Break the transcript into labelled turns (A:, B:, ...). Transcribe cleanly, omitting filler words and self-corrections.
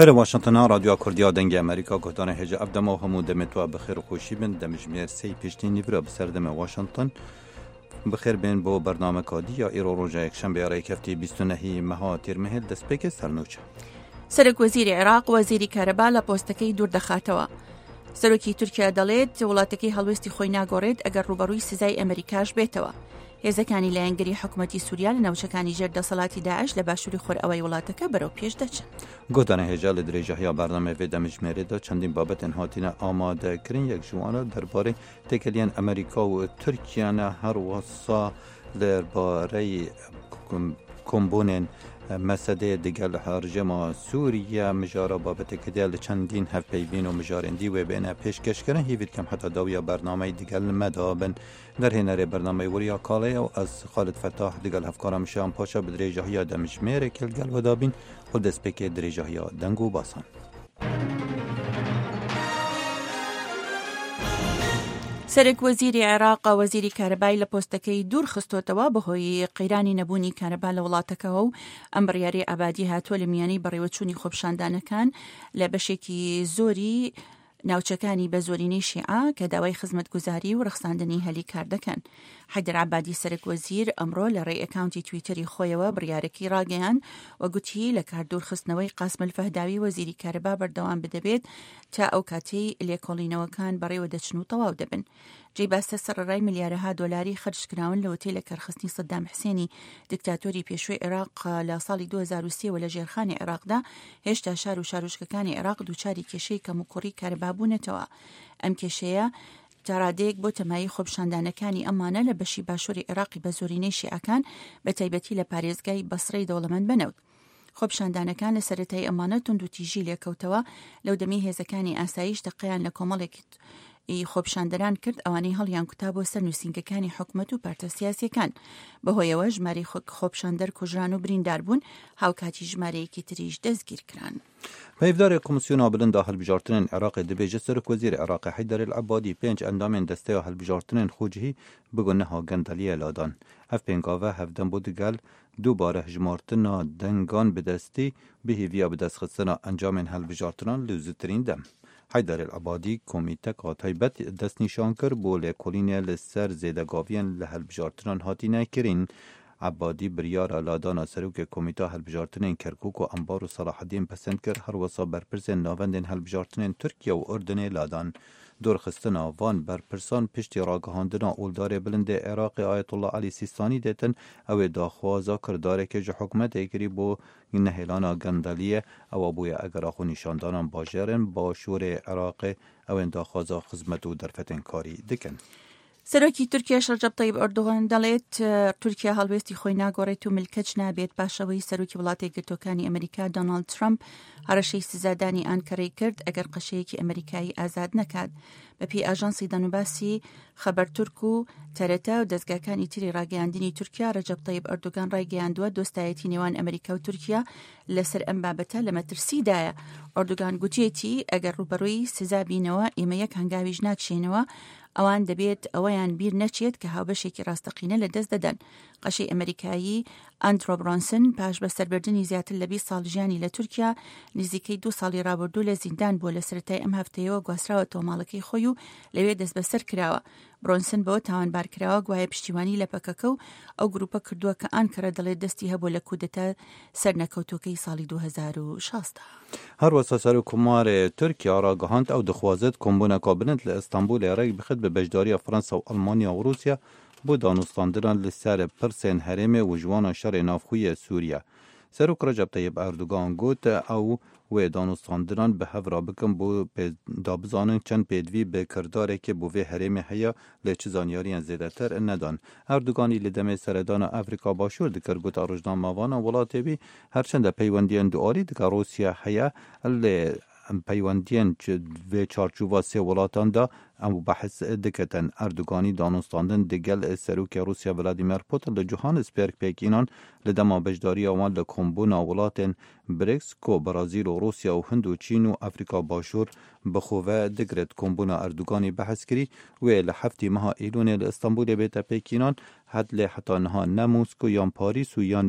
A: هر واشنطن رادیو کردیا دنگ امریکا گفتن هجا ابدم و همون دمتوا بخیر و خوشی بن دمجمیر سی پیشتی نیورا بسردم واشنطن بخیر بین با برنامه کادی یا ایرو روزا یکشنبه رای کفتی 29 ماه تیر مه دست پک سرنوچ
B: سرک وزیر عراق وزیری کاربا لپۆستەکەی دوور دەخاتەوە. سەرۆکی تورکیا دەڵێت وڵاتەکەی هەڵوێستی خۆی ناگۆڕێت ئەگەر ڕوبەڕووی سزای ئەمریکاش بێتەوە. هێزەکانی لایەنگەری حکوومەتی سووریا لە ناوچەکانی ژێردەسەڵاتی داعش لە باشووری خۆرئەوەی وڵاتەکە بەرەو پێش دەچن.
A: گوتن هجا لە درێژەیە بەرنامە وێ دەمجمێرێدا چەندین بابەتن هاتینە ئامادەکردن یەک جوانە دەربارەی تێکەلیان ئەمریکا و تورکیانە هەروەسا دەربارەی کۆمبونên مسئله دیگر هرجما سوریه مجارا بابت کدیل چندین هفپیوین و مجارندی و بین پیشکش کردن هیوید کم حتی داویا برنامه دیگر مدابن در هنر برنامه وریا کاله و از خالد فتاح دیگر هفکارم شام پاشا بدریجه های دمجمیر کلگل و دابین خود دسپیک دریجه های دنگو باسان.
B: سەرک وەزیری عێراق وەزیری کارەبای لە پۆستەکەی دوور خستۆتەوە بەهۆی قەیرانی نەبوونی کارەبا لە وڵاتەکەەوە و ئەم بڕیاری ئابادی هاتووە لە میانەی بەڕێوەچوونی خۆپشاندانەکان لە بەشێکی زۆری ناوچەکانی بە زۆرینەی شیعە کە داوای خزمەتگوزاری و ڕخساندنی هەلی کار دەکەن. حەیدەر عەبادی سەرک وەزیر ئەمڕۆ لە ڕێی ئەکاونتی تویتەری خۆیەوە بڕیارەکەی ڕاگەیاند و گوتی لە کاردوورخستنەوەی قاسم الفەهداوی وەزیری کارەبا بەردەوام بدەبێت تا ئەو کاتەی لێکۆڵینەوەکان بەڕێوە دەچن و تەواو دەبن. جێی باسە سەرڕای ملیارەها دۆلاری خرجکراون لە هۆتێلە کارخستنی سەدام حسێنی دیکتاتۆری پێشوەی عێراق لە ساڵی 2023 لە ژێرخانی عێراقدا هێشتا شار و شارۆچکەکانی عێراق دووچاری کێشەی کەموکوڕی کارەبا بوونەتەوە. ئەم کێشەیە جارادەیەک بۆ تەمایی خۆپشاندانەکانی ئەمانە لە بەشی باشووری عێراقی بە زۆرینەی شیعەکان بە تایبەتی لە پارێزگای بەسڕەی دەوڵەمەند بنەوت. خۆپشاندانەکان لە سەرەتای ئەمانە تونند و تیژی لێکەوتەوە لەو دەمی هێزەکانی ئاسایش دەقەیان لە کۆمەڵێکی خۆپشاندەران کرد ئەوانەی هەڵیان کوتا بۆ سەر نووسینگەکانی حکومەت و پارتە سیاسیەکان. بەهۆیەوە ژمارەی خۆپشاندەر کوژران و بریندار بوون، هاوکاتی ژمارەیەکی تریش دەستگیر کران.
A: پێیفدارێ کۆمسیۆنا بلندا هەڵبژارتنên Iraqê dibêje Serok Wezîrê Iraqê Heyder el-Ebadî 5 endamên desteya هەڵبژارتنên xwe cihî bi neha gendeliyê ladan. Ev pêngava hevdem bû digel dubare hejmartina dengan bi destî bihêviya bi destxistina encamên hەڵbژartinan li zûtirîn dem. Heyder el-Ebadî komîteka taybet destnîşan kir bû lêkolînê li ser zêdegaviyên li hەڵbژartinan hatîne kirin. عبادی بریارا لادانا سروک کمیته هەڵبژارتنên کرکوک و انبار و صلاحدین پسند کر هر وسا برپرسên navendên هەڵبژارتنên Tirkiye û Urdunê ladan. Dorxistina van berpirsan piştî ragihandina oldarê bilindê Iraqê Ayetullah Alî Sîstanî detin ew ê daxwaza kirdarekê ji hikûmetê kirî bۆ nehêlana gendeliyê ew bûye eger xwe nîşandanan bajarên başûrê Iraqê ew ên daxwaza xizmet û derfetên karî dikin.
B: سەرۆکی تورکیا ڕەجەب طەیب ئەردۆغان دەڵێت تورکیا هەڵوێستی خۆی ناگۆڕێت و ملکەچ نابێت پاشەوەی سەرۆکی وڵاتی یەکگرتووەکانی ئەمریکا دۆناڵد ترامپ هەڕەشەی سزادانی ئانکەرەی کرد ئەگەر قەشەیەکی ئەمریکایی ئازاد نەکات. بەپێی ئاژانسی دەنوباسی خەبەر تورک و تەرەتە و دەستگاکانی تری ڕاگەیاندنی تورکیا ڕەجەب طەیب ئەردۆغان ڕایگەیاندووە دۆستایەتی نێوان ئەمریکا و تورکیا لەسەر ئەم بابەتە لە مەترسیدایە. ئەردۆغان گوتێتی ئەگەر ڕوبەڕووی سزا بینەوە ئێمە یەک هەنگاویش ناکشێنەوە ئەوان دەبێت ئەوەیان بیر نەچێت کە هاوبەشێکی ڕاستەقینە لە دەست دەدەن. قەشەی ئەمریکایی ئاندرۆ برۆنسن پاش بە سەربردننی زیاتر لە 20 ساڵ ژیانی لە تورکیا نزیکەی 2 ساڵی ڕابردوو لە زیندان بووە لە سەرەتای ئەم هەفتەیەوە گواستراوە تۆماڵەکەی خۆی و لەوێ دەست بەسەر کراوە. برۆنسن بەوە تاوانبارکراوە گوایە پشتیوانی لە پەکەکە و ئەو گروپە کردووە کە ئانکەرە دەڵێت دەستی هەبوو لە کودەتا سەرنەکەوتوەکەی ساڵی 2016.
A: هەروەسا سەرۆکومارê Tirkiya راگەهاند ئەو دەخوازێت کۆمبوونەکە بنت لە ئەستانبولê ڕێک بخت بە بەشداریya Fransa û Almanya û Rûsya بۆ دانوستاندنان li ser pirsên herêmê û ji wana şerê navxwîyê Sûriye. Serok Recep Tayyip Erdogan got ew wê danûstandinan bi hev rabikin bû dabizanin çend pêdivî bi kirdarekê bû vê herêmê heye lê çi zanyariyên zêdetir nedan. Erdoganî li demê seredana Afrika Başûr dikir gota rojnamavana welatê wî herçend de peywendiyên dualî dike Rûsya heye lê peywendiyên vê çarçûva sê welatan da em behs dikitin. Erdoganî danûstandin digel serokê Rûsya Vladimir Putin li Johannesburg pêkînan li dema bejdariya wan li kombûna welatên BRICS ku Brazîl û Rûsya û Hind û Çîn û Afrika Başûr bi xwe ve digiret kombûna Erdoganî behs kirî wê li heftî meha Îlûnê li Istanbulê bête pêkînan het lê heta niha ne Moskû yan Parîs û yan